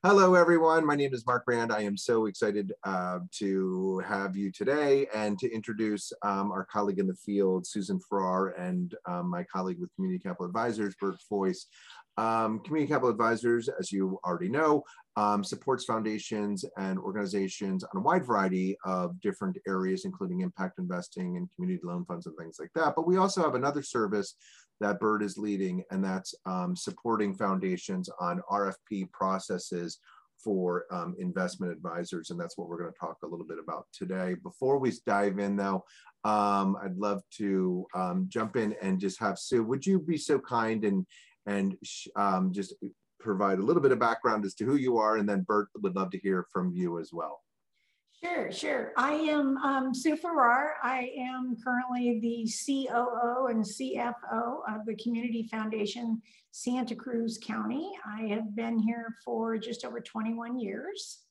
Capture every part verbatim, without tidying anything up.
Hello, everyone. My name is Mark Brand. I am so excited uh, to have you today and to introduce um, our colleague in the field, Susan Farrar, and um, my colleague with Community Capital Advisors, Bert Foyce. Um, Community Capital Advisors, as you already know, um, supports foundations and organizations on a wide variety of different areas, including impact investing and community loan funds and things like that. But we also have another service that Bert is leading, and that's um, supporting foundations on R F P processes for um, investment advisors. And that's what we're going to talk a little bit about today. Before we dive in, though, um, I'd love to um, jump in and just have Sue, would you be so kind and and um, just provide a little bit of background as to who you are, and then Bert would love to hear from you as well. Sure, sure. I am um, Sue Farrar. I am currently the C O O and C F O of the Community Foundation Santa Cruz County. I have been here for just over twenty-one years,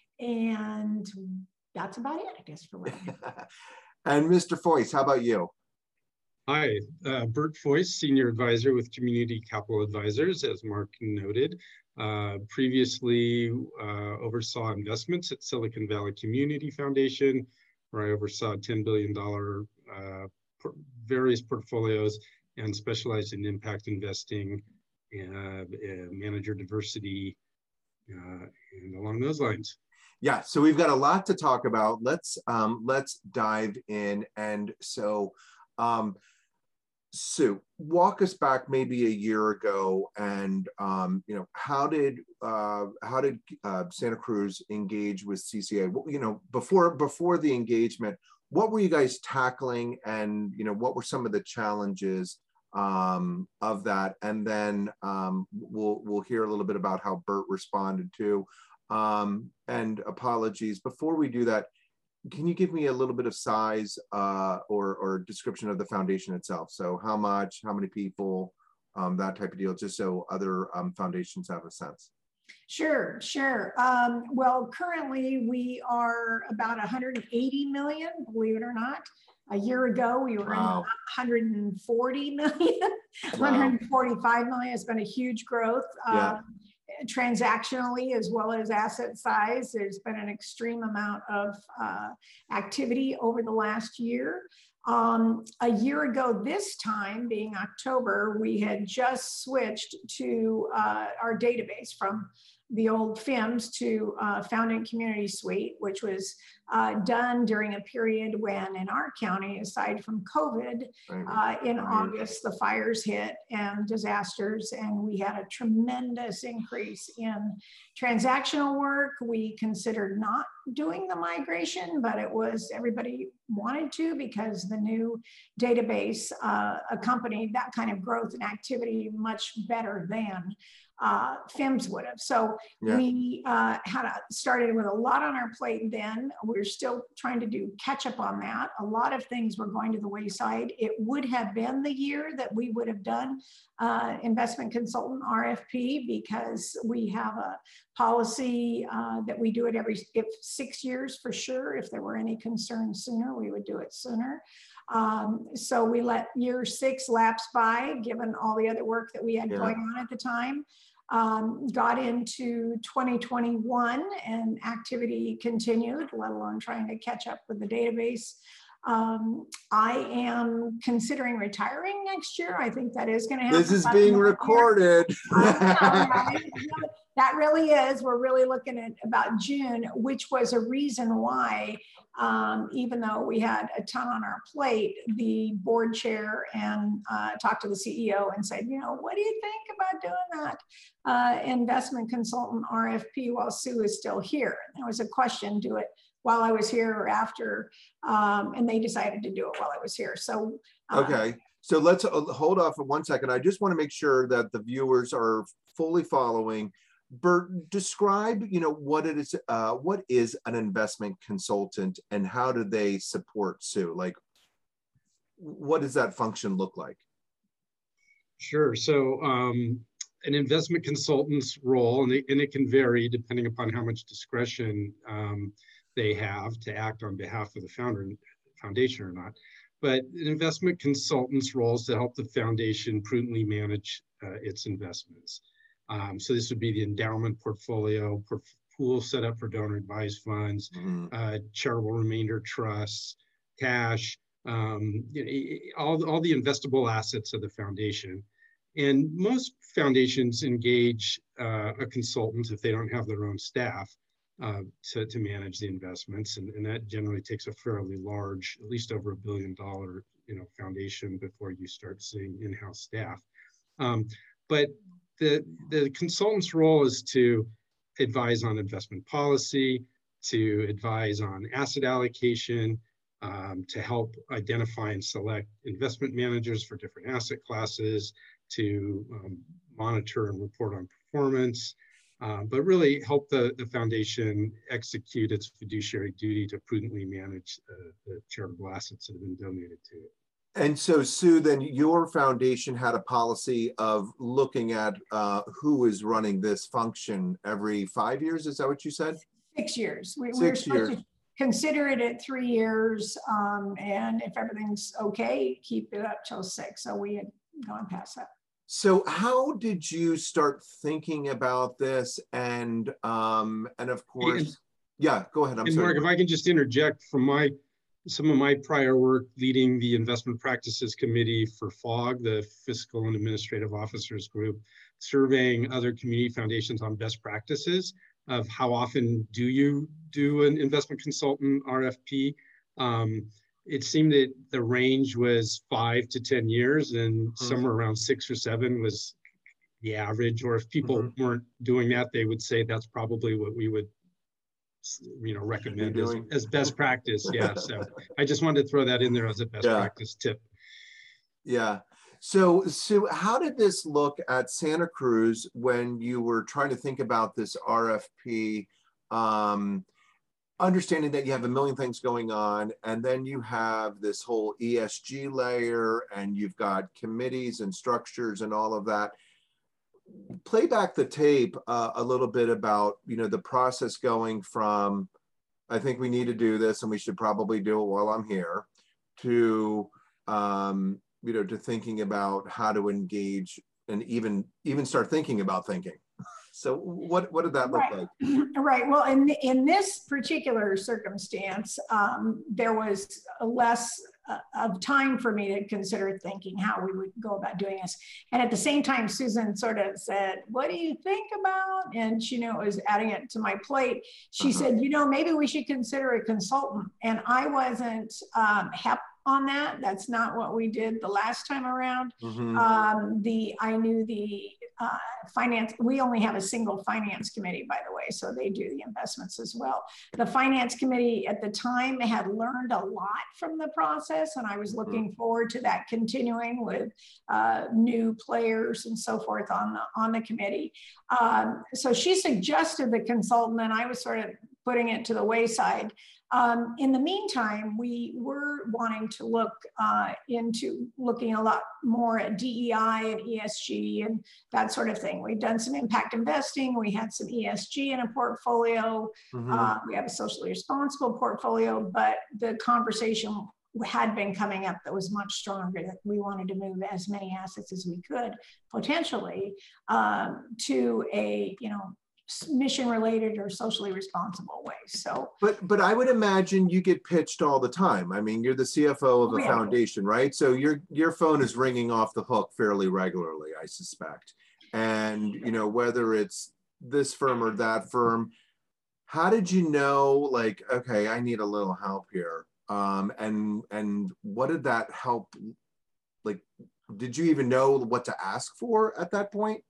and that's about it, I guess, for right now. And Mister Foyce, how about you? Hi, uh, Bert Foyce, Senior Advisor with Community Capital Advisors, as Mark noted. Uh, previously uh, oversaw investments at Silicon Valley Community Foundation, where I oversaw ten billion dollars uh, por various portfolios and specialized in impact investing and, and manager diversity uh, and along those lines. Yeah, so we've got a lot to talk about. Let's um, let's dive in. And so, um, Sue, walk us back maybe a year ago, and um, you know, how did uh, how did uh, Santa Cruz engage with C C A? You know, before before the engagement, what were you guys tackling, and you know, what were some of the challenges um, of that? And then um, we'll we'll hear a little bit about how Bert responded to. Um, and apologies before we do that. Can you give me a little bit of size uh, or, or description of the foundation itself? So how much, how many people, um, that type of deal, just so other um, foundations have a sense. Sure, sure. Um, well, currently we are about one hundred eighty million, believe it or not. A year ago, we were wow. in one hundred forty million, wow. one hundred forty-five million. It's been a huge growth. Yeah. Um, transactionally as well as asset size. There's been an extreme amount of uh, activity over the last year. Um, a year ago this time, being October, we had just switched to uh, our database from the old F I M S to uh, Founding Community Suite, which was uh, done during a period when in our county, aside from COVID, uh, in August, the fires hit and disasters, and we had a tremendous increase in transactional work. We considered not doing the migration, but it was, everybody wanted to because the new database uh, accompanied that kind of growth and activity much better than uh, F I M S would have. So yeah. we uh, had a, started with a lot on our plate then. We're still trying to do catch up on that. A lot of things were going to the wayside. It would have been the year that we would have done uh, investment consultant R F P, because we have a policy uh, that we do it every if six years for sure. If there were any concerns sooner, we would do it sooner. Um, so we let year six lapse by, given all the other work that we had yeah. going on at the time. Um, got into twenty twenty-one and activity continued, let alone trying to catch up with the database. Um, I am considering retiring next year. I think that is going to happen. This is being recorded. That really is. We're really looking at about June, which was a reason why, um, even though we had a ton on our plate, the board chair and uh, talked to the C E O and said, you know, what do you think about doing that uh, investment consultant R F P while Sue is still here? And there was a question, do it while I was here or after, um, and they decided to do it while I was here. So uh, okay, so let's uh, hold off for one second. I just want to make sure that the viewers are fully following. Bert, describe, you know, what it is, uh, what is an investment consultant and how do they support Sue? Like, what does that function look like? Sure. So um, an investment consultant's role, and it, and it can vary depending upon how much discretion um, they have to act on behalf of the founder foundation or not. But an investment consultant's role is to help the foundation prudently manage uh, its investments. Um, so this would be the endowment portfolio, por pool set up for donor advised funds, mm-hmm. uh, charitable remainder trusts, cash, um, you know, all, all the investable assets of the foundation. And most foundations engage uh, a consultant if they don't have their own staff uh, to, to manage the investments. And, and that generally takes a fairly large, at least over a billion dollar you know, foundation before you start seeing in-house staff. Um, but the, the consultant's role is to advise on investment policy, to advise on asset allocation, um, to help identify and select investment managers for different asset classes, to um, monitor and report on performance, uh, but really help the, the foundation execute its fiduciary duty to prudently manage uh, the charitable assets that have been donated to it. And so, Sue, then your foundation had a policy of looking at uh, who is running this function every five years. Is that what you said? Six years. We, Six we were supposed years. to consider it at three years, um, and if everything's okay, keep it up till six. So we had gone past that. So how did you start thinking about this? And um, and of course, and, yeah, go ahead. I'm and sorry. Mark, if I can just interject from my some of my prior work leading the Investment Practices Committee for F O G, the Fiscal and Administrative Officers Group, surveying other community foundations on best practices of how often do you do an investment consultant R F P. Um, it seemed that the range was five to ten years, and mm-hmm. somewhere around six or seven was the average. Or if people mm-hmm. weren't doing that, they would say that's probably what we would you know, recommend as, as best practice. Yeah, so I just wanted to throw that in there as a best yeah. practice tip. Yeah. So, Sue, how did this look at Santa Cruz when you were trying to think about this R F P, um, understanding that you have a million things going on, and then you have this whole E S G layer, and you've got committees and structures and all of that? Play back the tape uh, a little bit about, you know, the process going from, I think we need to do this and we should probably do it while I'm here, to, um, you know, to thinking about how to engage and even, even start thinking about thinking. So what, what did that look right. like? Right. Well, in, in this particular circumstance, um, there was less uh, of time for me to consider thinking how we would go about doing this. And at the same time, Susan sort of said, what do you think about? And she knew it was adding it to my plate. She uh-huh. said, you know, maybe we should consider a consultant. And I wasn't um, hep on that. That's not what we did the last time around. Mm-hmm. um, the I knew the uh, finance, we only have a single finance committee, by the way, so they do the investments as well. The finance committee at the time had learned a lot from the process, and I was looking mm-hmm. forward to that continuing with uh, new players and so forth on the, on the committee. Um, so she suggested the consultant, and I was sort of putting it to the wayside. Um, in the meantime, we were wanting to look uh, into looking a lot more at D E I and E S G and that sort of thing. We've done some impact investing. We had some E S G in a portfolio. Mm-hmm. uh, we have a socially responsible portfolio, but the conversation had been coming up that was much stronger, that we wanted to move as many assets as we could potentially um, to a, you know, mission related or socially responsible way. So but but I would imagine you get pitched all the time. I mean, you're the C F O of a yeah. foundation, right? So your your phone is ringing off the hook fairly regularly, I suspect. And you know, whether it's this firm or that firm, how did you know, like, okay, I need a little help here? Um and and what did that help, like, did you even know what to ask for at that point?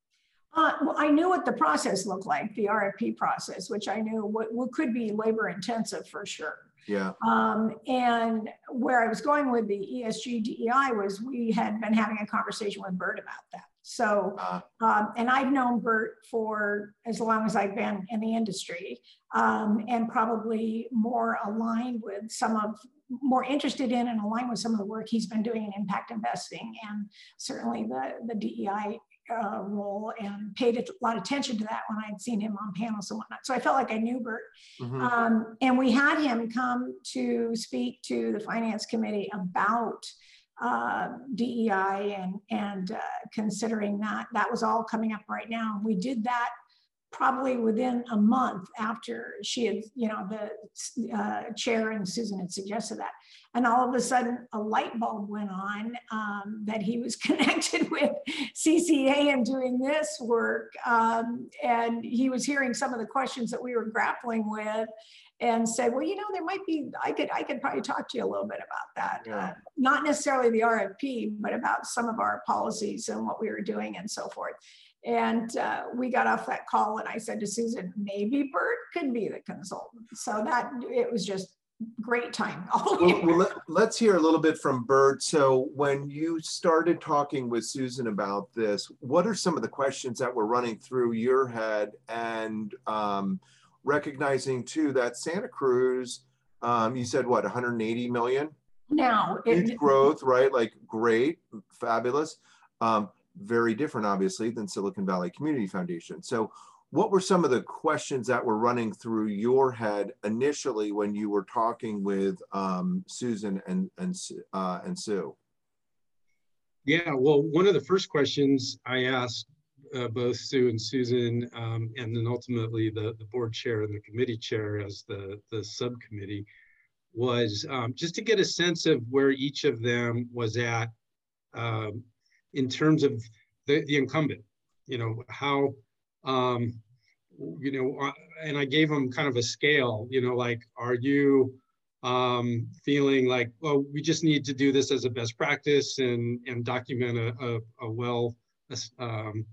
Uh, well, I knew what the process looked like, the R F P process, which I knew what, what could be labor intensive for sure. Yeah. Um, and where I was going with the E S G D E I was we had been having a conversation with Bert about that. So, uh, um, and I've known Bert for as long as I've been in the industry, um, and probably more aligned with some of, more interested in and aligned with some of the work he's been doing in impact investing, and certainly the, the D E I Uh, role, and paid a lot of attention to that when I'd seen him on panels and whatnot. So I felt like I knew Bert. Mm-hmm. um, and we had him come to speak to the finance committee about uh, D E I and, and uh, considering that, that was all coming up right now. We did that probably within a month after she had, you know, the uh, chair and Susan had suggested that. And all of a sudden a light bulb went on um, that he was connected with C C A and doing this work. Um, and he was hearing some of the questions that we were grappling with and said, well, you know, there might be, I could, I could probably talk to you a little bit about that. Yeah. Uh, not necessarily the R F P, but about some of our policies and what we were doing and so forth. And uh, we got off that call and I said to Susan, maybe Bert could be the consultant. So that, it was just great time. Well, well let, let's hear a little bit from Bert. So when you started talking with Susan about this, what are some of the questions that were running through your head, and um, recognizing too that Santa Cruz, um, you said what, one hundred eighty million? Now, Huge it, growth, right? Like great, fabulous. Um, very different, obviously, than Silicon Valley Community Foundation. So what were some of the questions that were running through your head initially when you were talking with um, Susan and, and, uh, and Sue? Yeah, well, one of the first questions I asked uh, both Sue and Susan, um, and then ultimately the, the board chair and the committee chair as the, the subcommittee, was um, just to get a sense of where each of them was at um, in terms of the, the incumbent, you know, how, um, you know, uh, and I gave them kind of a scale, you know, like, are you um, feeling like, well, we just need to do this as a best practice and, and document a, a, a well, um,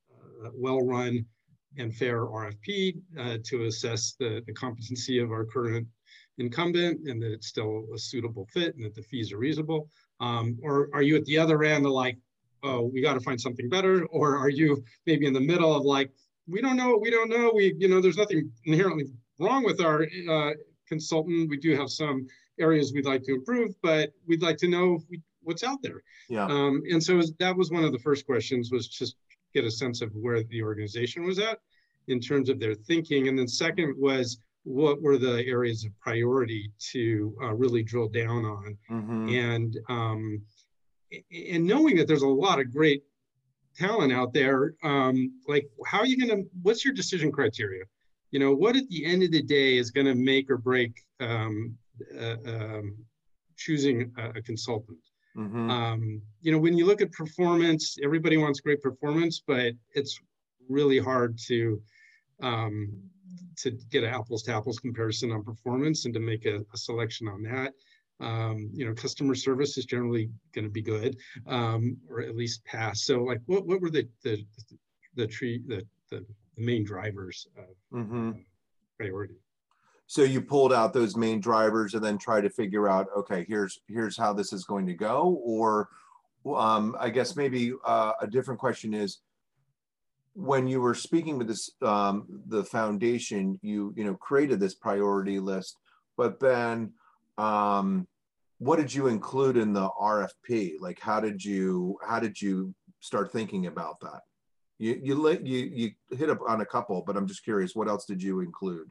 a well-run and fair R F P uh, to assess the, the competency of our current incumbent and that it's still a suitable fit and that the fees are reasonable? Um, or are you at the other end of like, oh, we got to find something better? Or are you maybe in the middle of like, we don't know, we don't know, we, you know, there's nothing inherently wrong with our uh, consultant. We do have some areas we'd like to improve, but we'd like to know what's out there. Yeah. Um, and so that was one of the first questions, was just get a sense of where the organization was at in terms of their thinking. And then second was, what were the areas of priority to uh, really drill down on? Mm-hmm. And um, and knowing that there's a lot of great talent out there, um, like how are you gonna, what's your decision criteria? You know, what at the end of the day is gonna make or break um, uh, um, choosing a, a consultant? Mm-hmm. Um, you know, when you look at performance, everybody wants great performance, but it's really hard to um, to get an apples to apples comparison on performance and to make a, a selection on that. Um, you know, customer service is generally going to be good, um, or at least pass. So, like, what what were the the the tree the the, the main drivers of Mm-hmm. uh, priority? So you pulled out those main drivers and then try to figure out, okay, here's here's how this is going to go. Or um, I guess maybe uh, a different question is, when you were speaking with this um, the foundation, you you know created this priority list, but then um, what did you include in the R F P? Like, how did you how did you start thinking about that? You you you you hit up on a couple, but I'm just curious, what else did you include?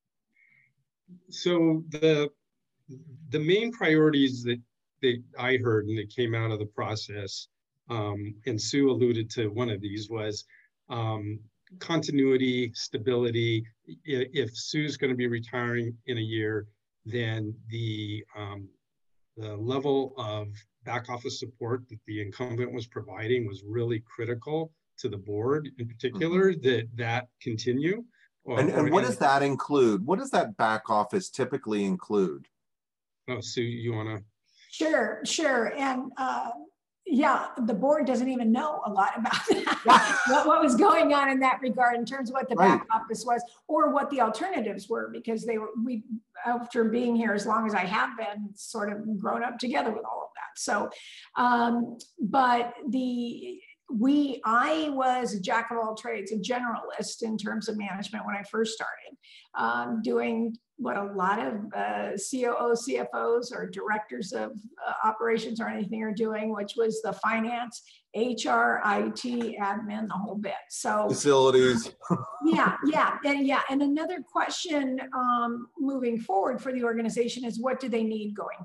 So the the main priorities that that I heard and that came out of the process, um, and Sue alluded to one of these, was um, continuity, stability. If Sue's going to be retiring in a year, then the um, the level of back office support that the incumbent was providing was really critical to the board in particular, mm-hmm. that that continue. Or, and and or what in, does that include? What does that back office typically include? Oh, Sue, you want to? Sure, sure. And uh, yeah, the board doesn't even know a lot about that, what, what was going on in that regard in terms of what the right. back office was or what the alternatives were, because they were, we, after being here as long as I have been, sort of grown up together with all of that. So, um, but the, we, I was a jack of all trades, a generalist in terms of management when I first started, um, doing what a lot of uh, C O Os, C F Os, or directors of uh, operations or anything are doing, which was the finance, H R, I T, admin, the whole bit. So facilities. yeah, yeah, and yeah. And another question um, moving forward for the organization is, what do they need going forward?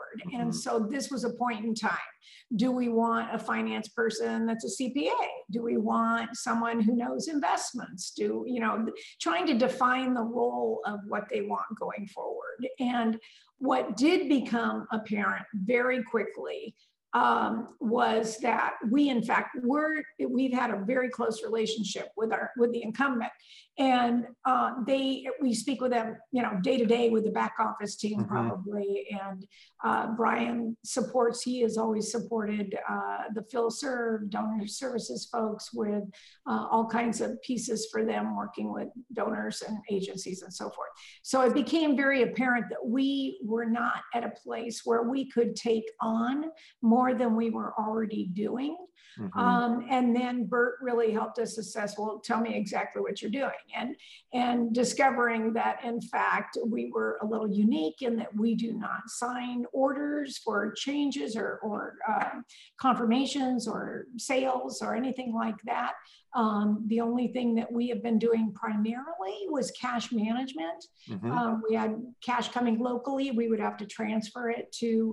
Mm-hmm. And so this was a point in time. Do we want a finance person that's a C P A? Do we want someone who knows investments? Do, you know, trying to define the role of what they want going forward. And what did become apparent very quickly um, was that we, in fact, were, we've had a very close relationship with our, with the incumbent. And uh, they, we speak with them, you know, day to day with the back office team, mm-hmm. probably. And uh, Brian supports, he has always supported uh, the PhilServe donor services folks with uh, all kinds of pieces for them, working with donors and agencies and so forth. So it became very apparent that we were not at a place where we could take on more than we were already doing. Mm-hmm. Um, and then Bert really helped us assess, well, tell me exactly what you're doing. And, and discovering that, in fact, we were a little unique in that we do not sign orders for changes or, or uh, confirmations or sales or anything like that. Um, the only thing that we have been doing primarily was cash management. Mm-hmm. um, we had cash coming locally. We would have to transfer it to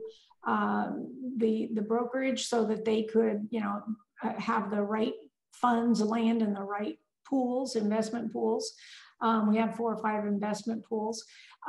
um, the, the brokerage so that they could, you know, uh, have the right funds land in the right pools, investment pools. Um, we have four or five investment pools.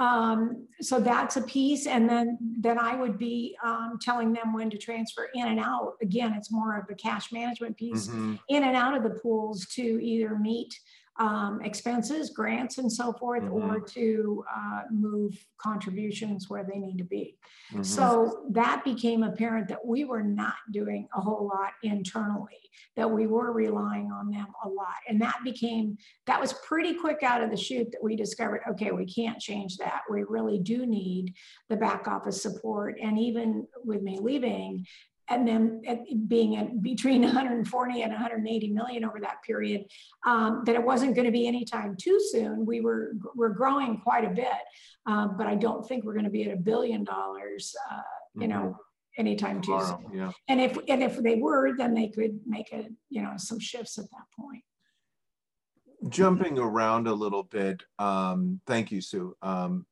Um, so that's a piece. And then, then I would be um, telling them when to transfer in and out. Again, it's more of a cash management piece, mm-hmm. in and out of the pools to either meet um, expenses, grants, and so forth, mm-hmm. or to uh, move contributions where they need to be. Mm-hmm. So that became apparent that we were not doing a whole lot internally, that we were relying on them a lot. And that became, that was pretty quick out of the chute that we discovered, okay, we can't change that. We really do need the back office support. And even with me leaving, and then being at between one hundred forty and one hundred eighty million over that period, um, that it wasn't going to be anytime too soon. We were we're growing quite a bit, um, but I don't think we're going to be at a billion dollars, uh, you mm-hmm. know, anytime too Tomorrow, soon. Yeah. And if and if they were, then they could make a you know some shifts at that point. Jumping around a little bit, um, thank you, Sue. Um,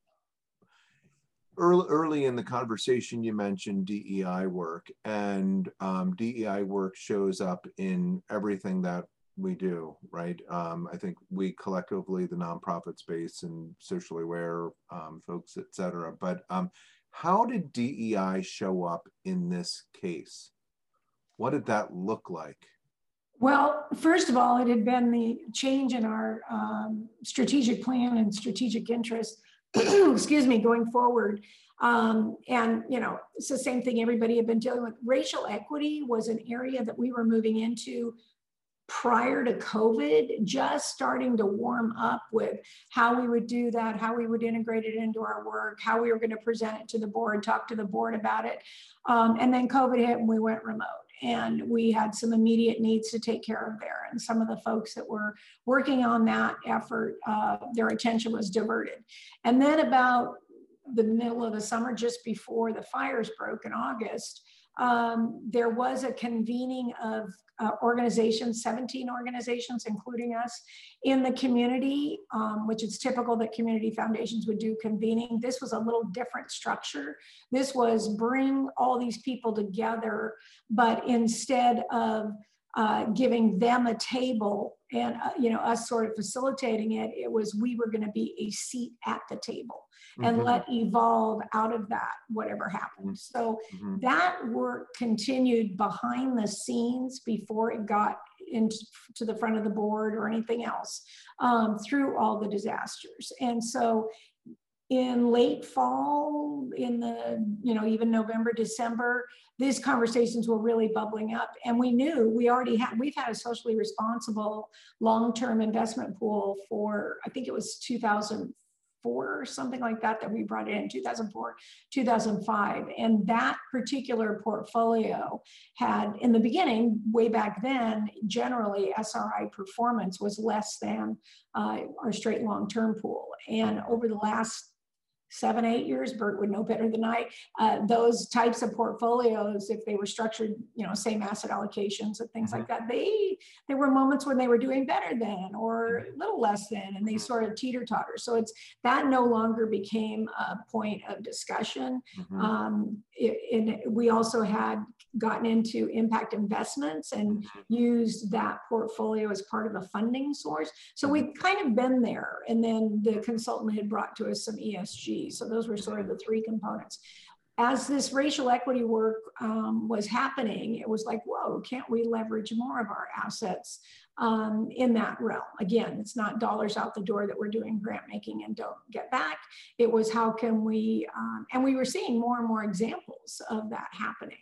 Early, early in the conversation, you mentioned D E I work, and um, D E I work shows up in everything that we do, right? Um, I think we collectively, the nonprofit space and socially aware um, folks, et cetera. But um, how did D E I show up in this case? What did that look like? Well, first of all, it had been the change in our um, strategic plan and strategic interest excuse me, going forward. Um, and, you know, it's the same thing everybody had been dealing with. Racial equity was an area that we were moving into prior to COVID, just starting to warm up with how we would do that, how we would integrate it into our work, how we were going to present it to the board, talk to the board about it. Um, and then COVID hit and we went remote. And we had some immediate needs to take care of there. And some of the folks that were working on that effort, uh, their attention was diverted. And then about the middle of the summer, just before the fires broke in August, um, there was a convening of uh, organizations, seventeen organizations, including us, in the community, um, which is typical that community foundations would do convening. This was a little different structure. This was bring all these people together, but instead of uh, giving them a table and uh, you know us sort of facilitating it, it was we were going to be a seat at the table. And mm-hmm. let evolve out of that, whatever happened. So mm-hmm. that work continued behind the scenes before it got into to the front of the board or anything else, um, through all the disasters. And so in late fall, in the, you know, even November, December, these conversations were really bubbling up. And we knew we already had, we've had a socially responsible long-term investment pool for, I think it was two thousand four or something like that, that we brought in two thousand four, two thousand five. And that particular portfolio had, in the beginning, way back then, generally S R I performance was less than uh, our straight long-term pool. And over the last seven, eight years, Bert would know better than I, uh, those types of portfolios, if they were structured, you know, same asset allocations and things like that, they, there were moments when they were doing better than, or a little less than, and they sort of teeter-totter. So it's, that no longer became a point of discussion. Mm-hmm. Um, it, it, we also had gotten into impact investments and used that portfolio as part of a funding source. So we've kind of been there. And then the consultant had brought to us some E S G. So those were sort of the three components. As this racial equity work um, was happening, it was like, whoa, can't we leverage more of our assets um, in that realm? Again, it's not dollars out the door that we're doing grant making and don't get back. It was how can we, um, and we were seeing more and more examples of that happening.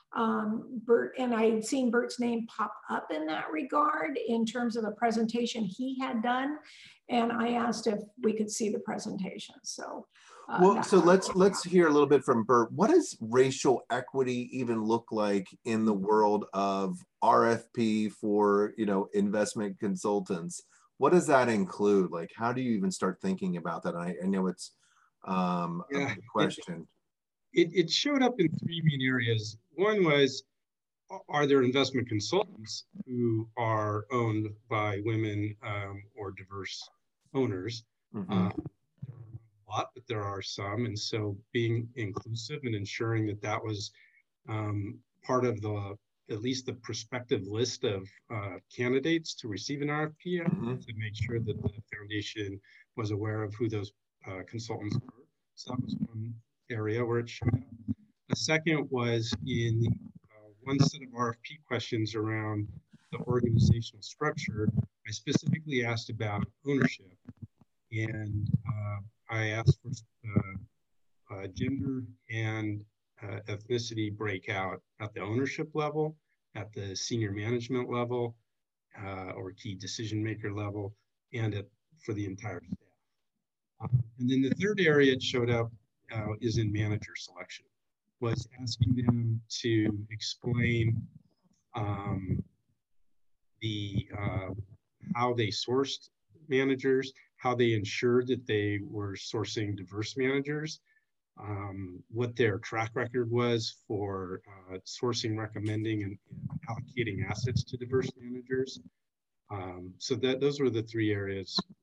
Um, Bert, and I had seen Bert's name pop up in that regard in terms of a presentation he had done. And I asked if we could see the presentation. So, uh, well, so let's let's hear a little bit from Bert. What does racial equity even look like in the world of R F P for, you know, investment consultants? What does that include? Like, how do you even start thinking about that? I, I know it's um, yeah, a big question. It, it showed up in three main areas. One was, are there investment consultants who are owned by women um, or diverse owners? Mm-hmm. uh, a lot, but there are some. And so being inclusive and ensuring that that was um, part of the, at least the prospective list of uh, candidates to receive an R F P, mm-hmm. to make sure that the foundation was aware of who those uh, consultants were. So that was one area where it showed up. The second was in the, uh, one set of R F P questions around the organizational structure. I specifically asked about ownership, and uh, I asked for uh, uh, gender and uh, ethnicity breakout at the ownership level, at the senior management level, uh, or key decision maker level, and at, for the entire staff. Um, and then the third area it showed up uh, is in manager selection, was asking them to explain um, the uh, how they sourced managers, how they ensured that they were sourcing diverse managers, um, what their track record was for uh, sourcing, recommending, and, and allocating assets to diverse managers. Um, so that those were the three areas